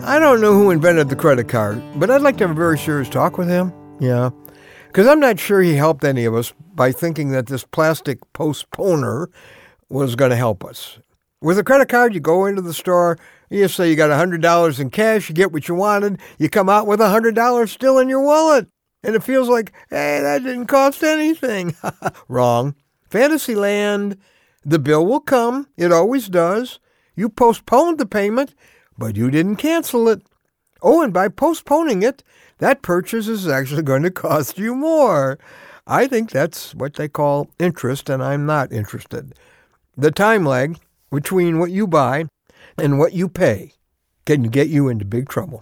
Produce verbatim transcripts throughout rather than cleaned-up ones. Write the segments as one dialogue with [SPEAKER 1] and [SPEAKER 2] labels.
[SPEAKER 1] I don't know who invented the credit card, but I'd like to have a very serious talk with him. Yeah. Because I'm not sure he helped any of us by thinking that this plastic postponer was going to help us. With a credit card, you go into the store, you say you got one hundred dollars in cash, you get what you wanted, you come out with one hundred dollars still in your wallet. And it feels like, hey, that didn't cost anything. Wrong. Fantasyland. The bill will come. It always does. You postponed the payment, but you didn't cancel it. Oh, and by postponing it, that purchase is actually going to cost you more. I think that's what they call interest, and I'm not interested. The time lag between what you buy and what you pay can get you into big trouble.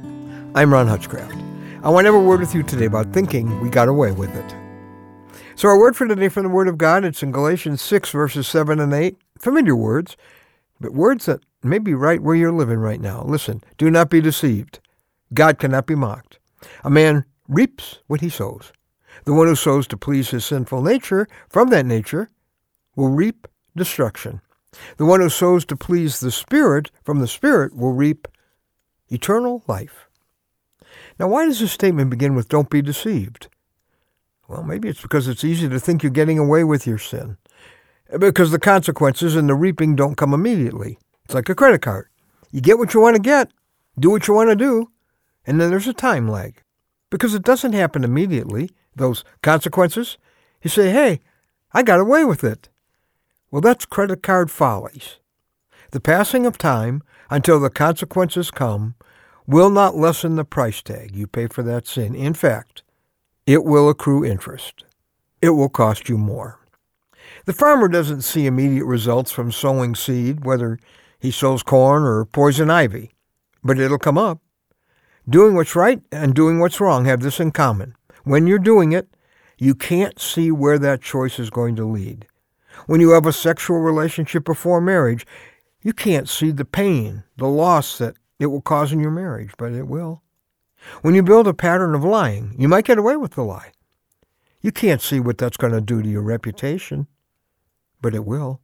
[SPEAKER 1] I'm Ron Hutchcraft. I want to have a word with you today about thinking we got away with it. So our word for today from the Word of God, it's in Galatians six, verses seven and eight. Familiar words, but words that may be right where you're living right now. Listen, do not be deceived. God cannot be mocked. A man reaps what he sows. The one who sows to please his sinful nature, from that nature, will reap destruction. The one who sows to please the Spirit, from the Spirit, will reap eternal life. Now, why does this statement begin with don't be deceived? Well, maybe it's because it's easy to think you're getting away with your sin. Because the consequences and the reaping don't come immediately. It's like a credit card. You get what you want to get, do what you want to do, and then there's a time lag. Because it doesn't happen immediately, those consequences. You say, hey, I got away with it. Well, that's credit card follies. The passing of time until the consequences come will not lessen the price tag you pay for that sin. In fact, it will accrue interest. It will cost you more. The farmer doesn't see immediate results from sowing seed, whether he sows corn or poison ivy, but it'll come up. Doing what's right and doing what's wrong have this in common. When you're doing it, you can't see where that choice is going to lead. When you have a sexual relationship before marriage, you can't see the pain, the loss that it will cause in your marriage, but it will. When you build a pattern of lying, you might get away with the lie. You can't see what that's going to do to your reputation, but it will.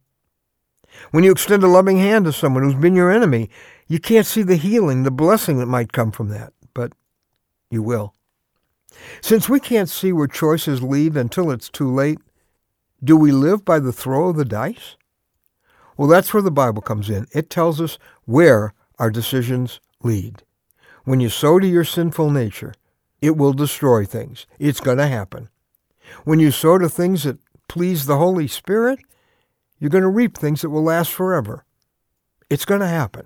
[SPEAKER 1] When you extend a loving hand to someone who's been your enemy, you can't see the healing, the blessing that might come from that, but you will. Since we can't see where choices lead until it's too late, do we live by the throw of the dice? Well, that's where the Bible comes in. It tells us where our decisions lead. When you sow to your sinful nature, it will destroy things. It's going to happen. When you sow to things that please the Holy Spirit, you're going to reap things that will last forever. It's going to happen.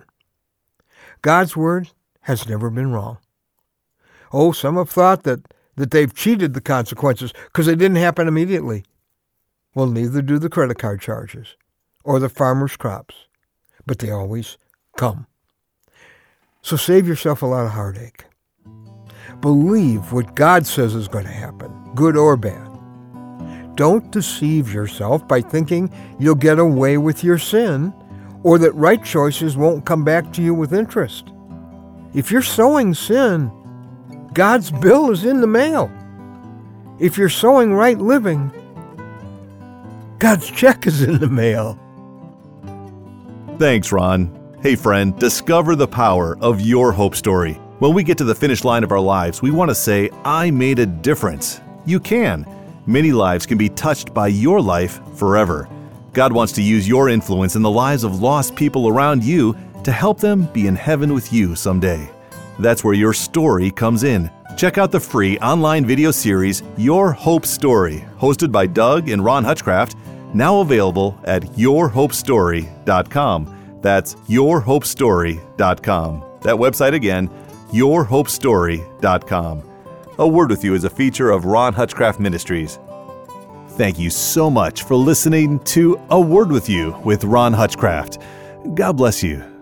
[SPEAKER 1] God's word has never been wrong. Oh, some have thought that, that they've cheated the consequences because they didn't happen immediately. Well, neither do the credit card charges or the farmer's crops, but they always come. So save yourself a lot of heartache. Believe what God says is going to happen, good or bad. Don't deceive yourself by thinking you'll get away with your sin or that right choices won't come back to you with interest. If you're sowing sin, God's bill is in the mail. If you're sowing right living, God's check is in the mail.
[SPEAKER 2] Thanks, Ron. Hey friend, discover the power of your hope story. When we get to the finish line of our lives, we want to say, I made a difference. You can. Many lives can be touched by your life forever. God wants to use your influence in the lives of lost people around you to help them be in heaven with you someday. That's where your story comes in. Check out the free online video series, Your Hope Story, hosted by Doug and Ron Hutchcraft, now available at your hope story dot com. That's your hope story dot com. That website again, your hope story dot com. A Word With You is a feature of Ron Hutchcraft Ministries. Thank you so much for listening to A Word With You with Ron Hutchcraft. God bless you.